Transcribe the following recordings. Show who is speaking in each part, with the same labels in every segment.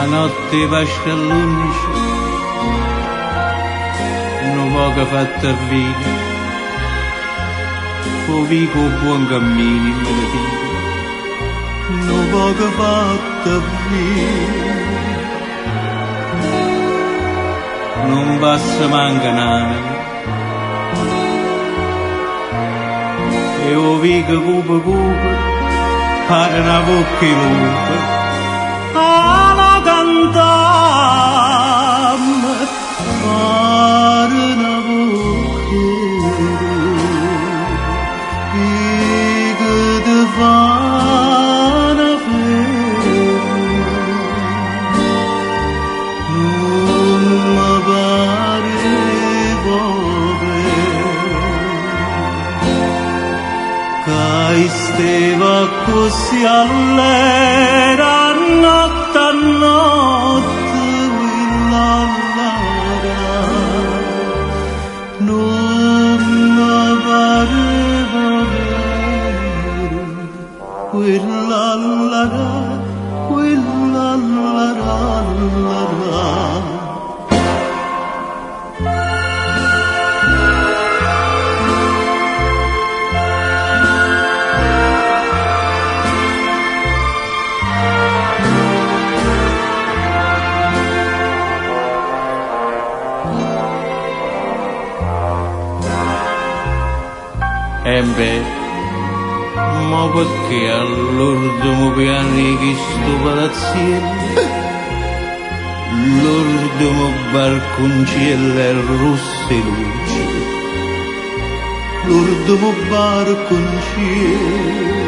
Speaker 1: notte pasta all'11, non poco fatta vita, o vivo buon cammino me la dico, non poco fatta vita, non passa manca nana, e o vico cupa cupa, pare una bocca di lupa, alla cantamma, pare una bocca di lupa, vico te fa una ferma, non mi pare che stava così all'era notte a notte quella lara non mi pareva vero quella lara beh, ma perché all'ultimo piano di sto palazziello, l'ultimo barconcello è rosse luci, l'ultimo barconcello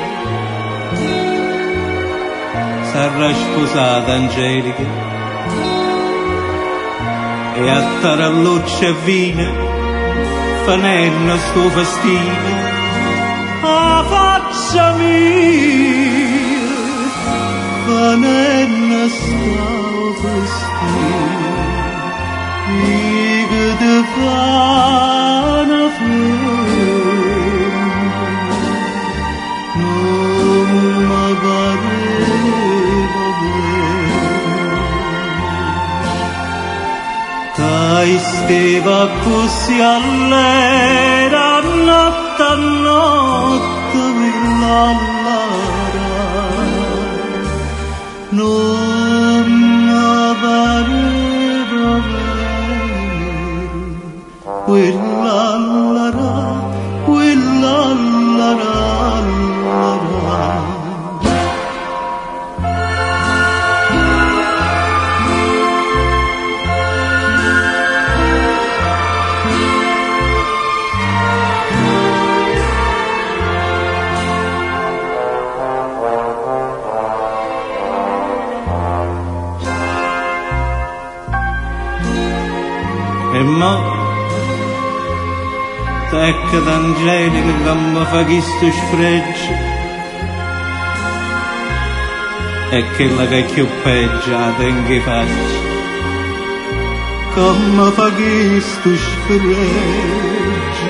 Speaker 1: sarà sposata Angelica e a taralluccia vina fanenna sto festino a faccia mia fanenna sto festino che te fa una ferma non mi pareva bene stava così all'era notte a notte quella lara non mi pareva vero quella lara e mo tecca d'Angelica che mi fa questo sfregio e quella che è più peggio la tengo faccia come fa questo sfregio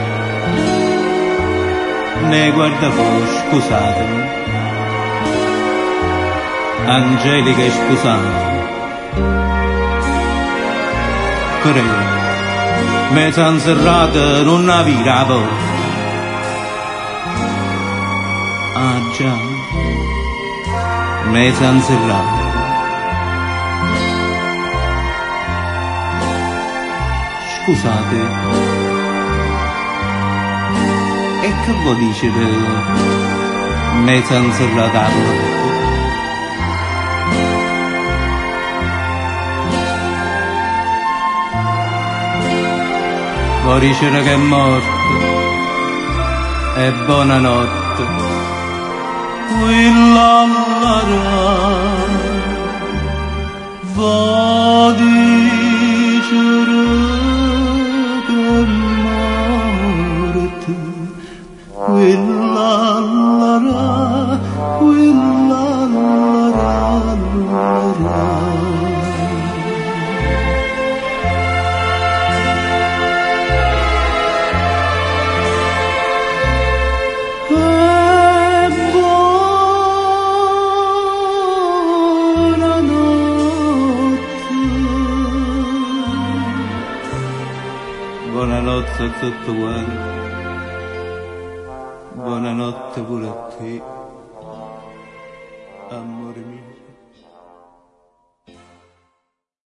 Speaker 1: ne guarda voi scusatemi Angelica è sposata me s'han serrato non una vira porta ah già me s'han serrato scusate e che vuol dire me s'han serrato la porta vuol dire che è morto e buonanotte quella lara vuol dire che è morto quella lara buonanotte sta tutto quanto. Buonanotte pure a te, amore mio.